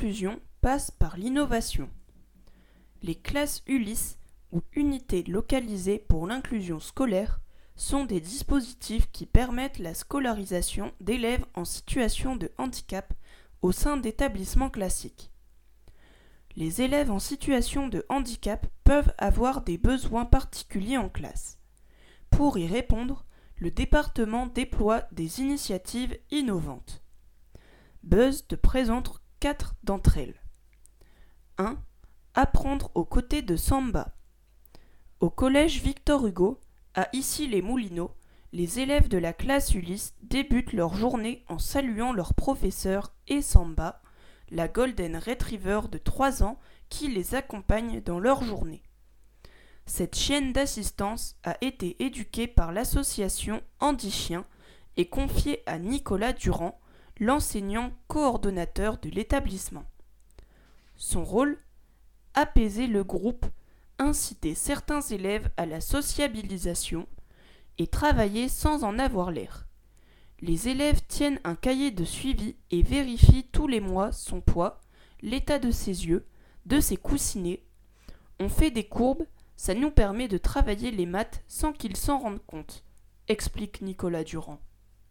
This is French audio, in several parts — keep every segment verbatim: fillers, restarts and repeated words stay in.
l'inclusion passe par l'innovation. Les classes Ulysse, ou unités localisées pour l'inclusion scolaire, sont des dispositifs qui permettent la scolarisation d'élèves en situation de handicap au sein d'établissements classiques. Les élèves en situation de handicap peuvent avoir des besoins particuliers en classe. Pour y répondre, le département déploie des initiatives innovantes. Buzz te présente quatre d'entre elles. un. Apprendre aux côtés de Samba. Au collège Victor Hugo, à Issy-les-Moulineaux, les élèves de la classe Ulysse débutent leur journée en saluant leur professeur et Samba, la Golden Retriever de trois ans qui les accompagne dans leur journée. Cette chienne d'assistance a été éduquée par l'association Andy Chien et confiée à Nicolas Durand, l'enseignant coordonnateur de l'établissement. Son rôle ? Apaiser le groupe, inciter certains élèves à la sociabilisation et travailler sans en avoir l'air. Les élèves tiennent un cahier de suivi et vérifient tous les mois son poids, l'état de ses yeux, de ses coussinets. On fait des courbes, ça nous permet de travailler les maths sans qu'ils s'en rendent compte, explique Nicolas Durand.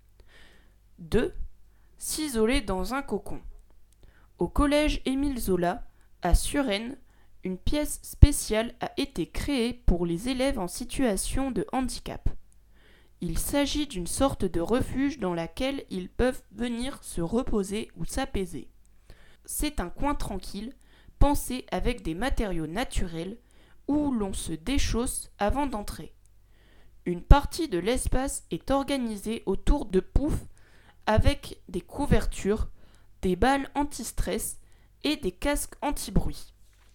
deux. S'isoler dans un cocon. Au collège Émile Zola, à Suresnes, une pièce spéciale a été créée pour les élèves en situation de handicap. Il s'agit d'une sorte de refuge dans laquelle ils peuvent venir se reposer ou s'apaiser. C'est un coin tranquille, pensé avec des matériaux naturels, où l'on se déchausse avant d'entrer. Une partie de l'espace est organisée autour de poufs avec des couvertures, des balles anti-stress et des casques anti-bruit.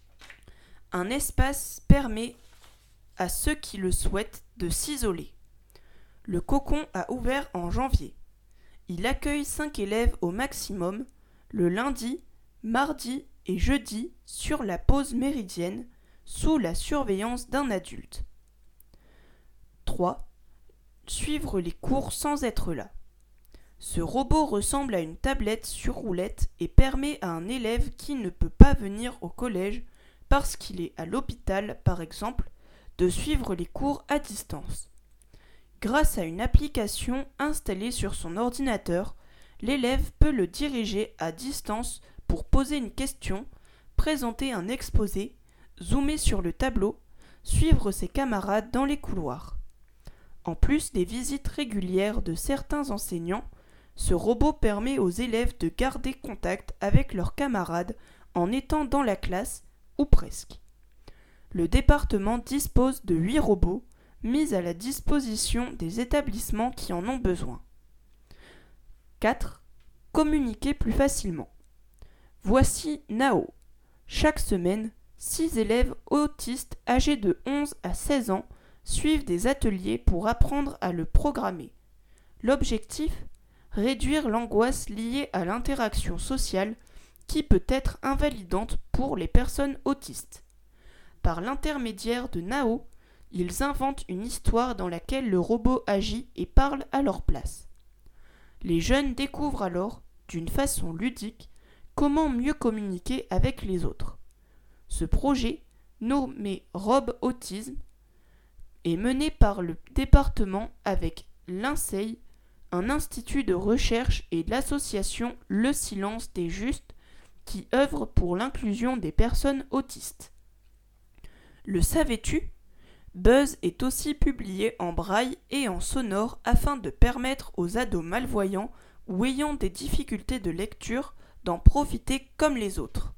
Un espace permet à ceux qui le souhaitent de s'isoler. Le cocon a ouvert en janvier. Il accueille cinq élèves au maximum, le lundi, mardi et jeudi sur la pause méridienne, sous la surveillance d'un adulte. trois. Suivre les cours sans être là. Ce robot ressemble à une tablette sur roulette et permet à un élève qui ne peut pas venir au collège parce qu'il est à l'hôpital, par exemple, de suivre les cours à distance. Grâce à une application installée sur son ordinateur, l'élève peut le diriger à distance pour poser une question, présenter un exposé, zoomer sur le tableau, suivre ses camarades dans les couloirs. En plus des visites régulières de certains enseignants, ce robot permet aux élèves de garder contact avec leurs camarades en étant dans la classe, ou presque. Le département dispose de huit robots mis à la disposition des établissements qui en ont besoin. quatre. Communiquer plus facilement. Voici Nao. Chaque semaine, six élèves autistes âgés de onze à seize ans suivent des ateliers pour apprendre à le programmer. L'objectif ? Réduire l'angoisse liée à l'interaction sociale qui peut être invalidante pour les personnes autistes. Par l'intermédiaire de Nao, ils inventent une histoire dans laquelle le robot agit et parle à leur place. Les jeunes découvrent alors, d'une façon ludique, comment mieux communiquer avec les autres. Ce projet, nommé Rob Autisme, est mené par le département avec l'INSEE, un institut de recherche et l'association Le Silence des Justes qui œuvre pour l'inclusion des personnes autistes. Le savais-tu ? Buzz est aussi publié en braille et en sonore afin de permettre aux ados malvoyants ou ayant des difficultés de lecture d'en profiter comme les autres.